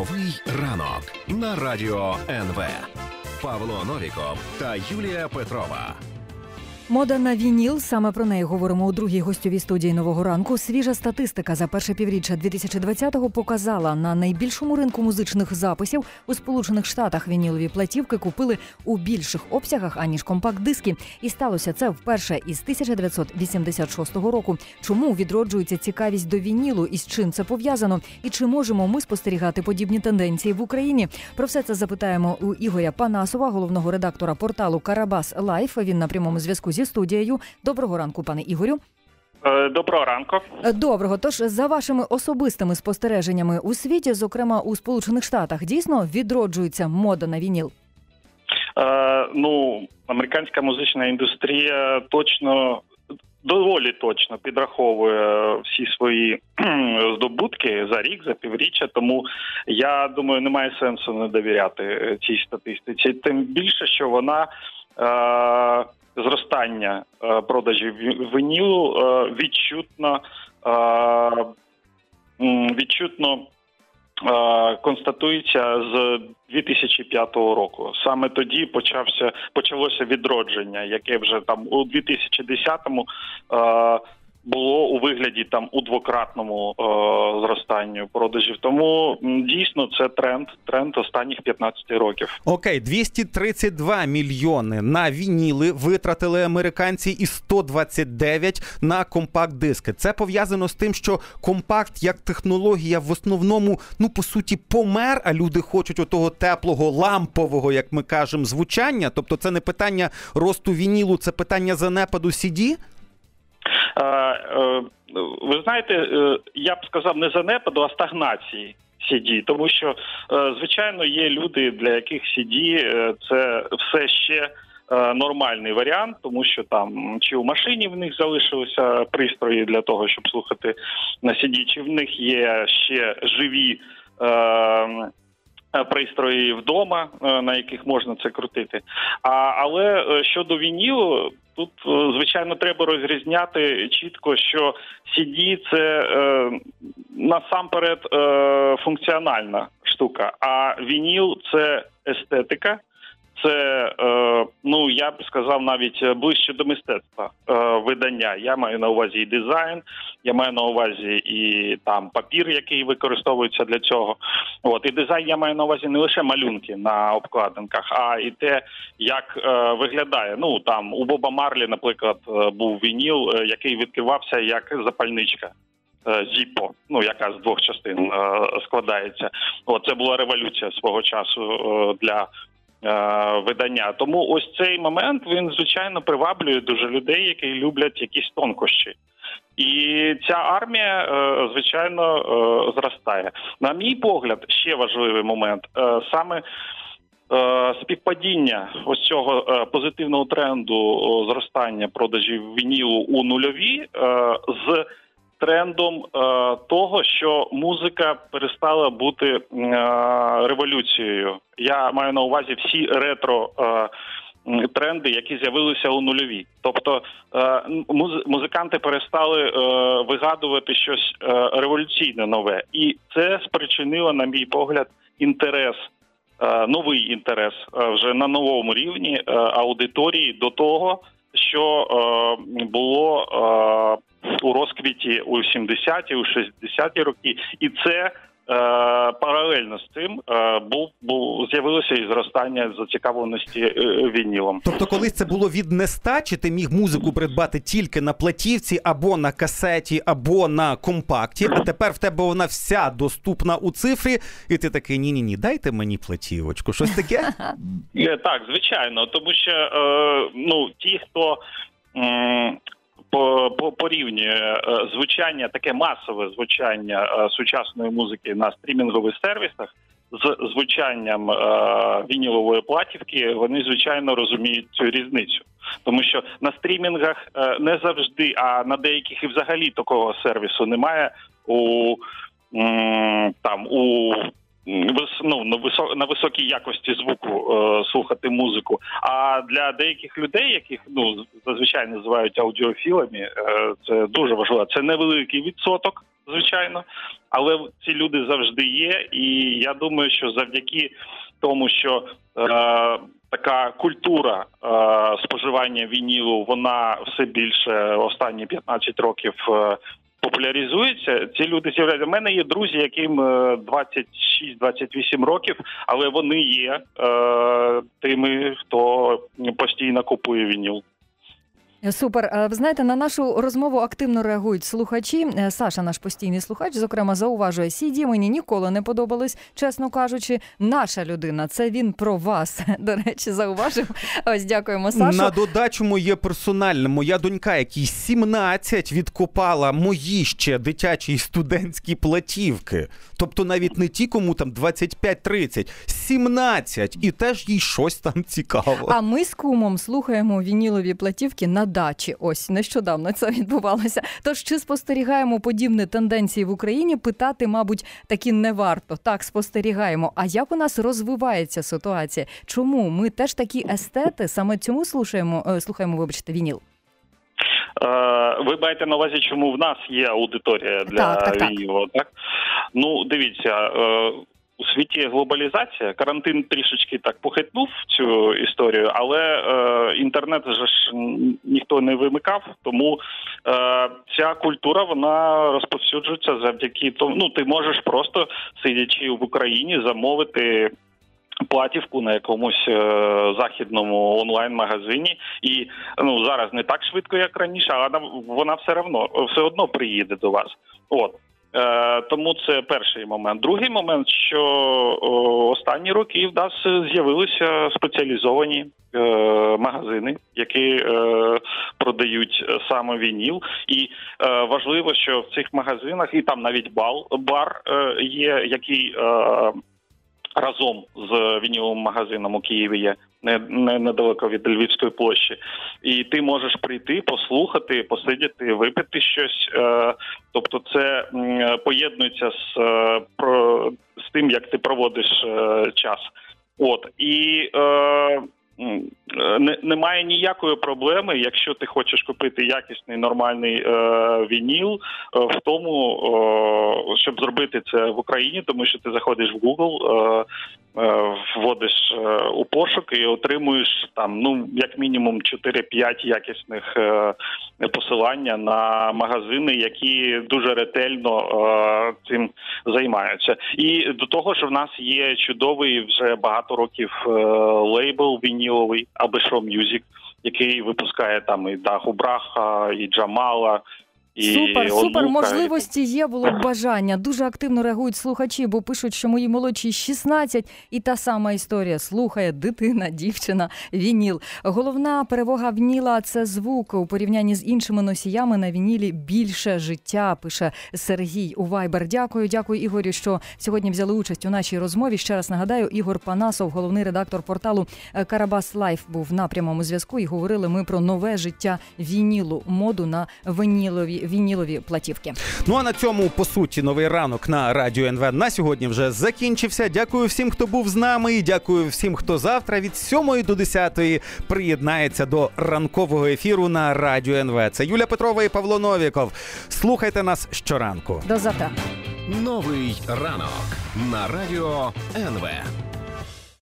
Новий ранок на Радіо НВ. Павло Новіков та Юлія Петрова. Мода на вініл. Саме про неї говоримо у другій гостьовій студії «Нового ранку». Свіжа статистика за перше півріччя 2020-го показала, на найбільшому ринку музичних записів у Сполучених Штатах вінілові платівки купили у більших обсягах, аніж компакт-диски. І сталося це вперше із 1986 року. Чому відроджується цікавість до вінілу і з чим це пов'язано? І чи можемо ми спостерігати подібні тенденції в Україні? Про все це запитаємо у Ігоря Панасова, головного редактора порталу «Карабас Лайф». Він на прямому зв'язку зі студією. Доброго ранку, пане Ігорю. Доброго ранку. Доброго. Тож, за вашими особистими спостереженнями у світі, зокрема у Сполучених Штатах, дійсно відроджується мода на вініл? Американська музична індустрія доволі точно підраховує всі свої здобутки за рік, за півріччя, тому я думаю, немає сенсу не довіряти цій статистиці. Тим більше, що вона зростання продажів вінілу відчутно констатується з 2005 року. Саме тоді почалося відродження, яке вже там у 2010-му було у вигляді там у двократному зростанню продажів. Тому дійсно це тренд останніх 15 років. Окей, 232 мільйони на вініли витратили американці і 129 на компакт-диски. Це пов'язано з тим, що компакт як технологія в основному, по суті, помер, а люди хочуть отого теплого, лампового, як ми кажемо, звучання. Тобто це не питання росту вінілу, це питання занепаду CD? Ви знаєте, я б сказав не занепаду, а стагнації CD, тому що, звичайно, є люди, для яких CD це все ще нормальний варіант, тому що там чи у машині в них залишилися пристрої для того, щоб слухати на CD, чи в них є ще живі пристрої вдома, на яких можна це крутити. Але щодо вінілу, тут, звичайно, треба розрізняти чітко, що CD – це насамперед функціональна штука, а вініл – це естетика. Це, я б сказав, навіть ближче до мистецтва видання. Я маю на увазі і дизайн, я маю на увазі і там папір, який використовується для цього. І дизайн я маю на увазі не лише малюнки на обкладинках, а і те, як виглядає. Там у Боба Марлі, наприклад, був вініл, який відкривався як запальничка. Зіппо, яка з двох частин складається. Це була революція свого часу для видання. Тому ось цей момент, він, звичайно, приваблює дуже людей, які люблять якісь тонкощі. І ця армія, звичайно, зростає. На мій погляд, ще важливий момент, саме співпадіння ось цього позитивного тренду зростання продажів вінілу у нульові з трендом того, що музика перестала бути революцією. Я маю на увазі всі ретро-тренди, які з'явилися у нульові. Тобто музиканти перестали вигадувати щось революційне нове. І це спричинило, на мій погляд, новий інтерес вже на новому рівні аудиторії до того, що було у розквіті у 70-ті, у 60-ті роки. І це паралельно з цим з'явилося і зростання зацікавленості вінілом. Тобто колись це було від нестачі, ти міг музику придбати тільки на платівці, або на касеті, або на компакті, а тепер в тебе вона вся доступна у цифрі, і ти такий, ні, дайте мені платівочку, щось таке? Так, звичайно, тому що ті, хто порівнює звучання, таке масове звучання сучасної музики на стрімінгових сервісах з звучанням вінілової платівки, вони, звичайно, розуміють цю різницю. Тому що на стрімінгах не завжди, а на деяких і взагалі такого сервісу немає на високій якості звуку слухати музику. А для деяких людей, яких зазвичай називають аудіофілами, це дуже важливо. Це невеликий відсоток, звичайно, але ці люди завжди є, і я думаю, що завдяки тому, що така культура споживання вінілу, вона все більше останні 15 років популяризується, ці люди з'являються. У мене є друзі, яким 26-28 років, але вони є тими, хто постійно купує вініл. Супер. Ви знаєте, на нашу розмову активно реагують слухачі. Саша, наш постійний слухач, зокрема, зауважує: CD мені ніколи не подобались, чесно кажучи. Наша людина, це він про вас, до речі, зауважив. Ось, дякуємо, Сашу. На додачу моє персональне. Моя донька, якій 17, відкопала мої ще дитячі і студентські платівки. Тобто навіть не ті, кому там 25-30, 17. І теж їй щось там цікаво. А ми з кумом слухаємо вінілові платівки на дачі. Ось, нещодавно це відбувалося. Тож, чи спостерігаємо подібні тенденції в Україні? Питати, мабуть, таки не варто. Так, спостерігаємо. А як у нас розвивається ситуація? Чому? Ми теж такі естети, саме цьому слухаємо, вініл. Ви маєте на увазі, чому в нас є аудиторія для вінілу, так? Ну, дивіться, у світі глобалізація, карантин трішечки так похитнув цю історію, але інтернет же ж ніхто не вимикав, тому ця культура, вона розповсюджується завдяки тому, ну, ти можеш просто, сидячи в Україні, замовити платівку на якомусь західному онлайн-магазині, і ну зараз не так швидко, як раніше, але вона все одно приїде до вас. От. Тому це перший момент. Другий момент, що останні роки в нас з'явилися спеціалізовані магазини, які продають саме вініл. І важливо, що в цих магазинах, і там навіть бар є, який разом з вініловим магазином у Києві є, недалеко від Львівської площі. І ти можеш прийти, послухати, посидіти, випити щось. Тобто це поєднується з тим, як ти проводиш час. От. І немає ніякої проблеми, якщо ти хочеш купити якісний, нормальний вініл, в тому, щоб зробити це в Україні, тому що ти заходиш в Google, вводиш у пошук і отримуєш там, ну, як мінімум 4-5 якісних посилання на магазини, які дуже ретельно цим займаються. І до того ж в нас є чудовий вже багато років лейбл вініловий Абешо Music, який випускає там і Даху Браха, і Джамала, Супер, можливості є, було б бажання. Дуже активно реагують слухачі, бо пишуть, що мої молодші 16, і та сама історія. Слухає дитина, дівчина, вініл. Головна перевага вініла – це звук. У порівнянні з іншими носіями на вінілі більше життя, пише Сергій у Viber. Дякую, Ігорю, що сьогодні взяли участь у нашій розмові. Ще раз нагадаю, Ігор Панасов, головний редактор порталу Карабас Лайф, був на прямому зв'язку, і говорили ми про нове життя вінілу, моду на вінілові платівки. Ну а на цьому, по суті, новий ранок на Радіо НВ на сьогодні вже закінчився. Дякую всім, хто був з нами, і дякую всім, хто завтра від 7 до 10 приєднається до ранкового ефіру на Радіо НВ. Це Юлія Петрова і Павло Новіков. Слухайте нас щоранку. До завтра. Новий ранок на Радіо НВ.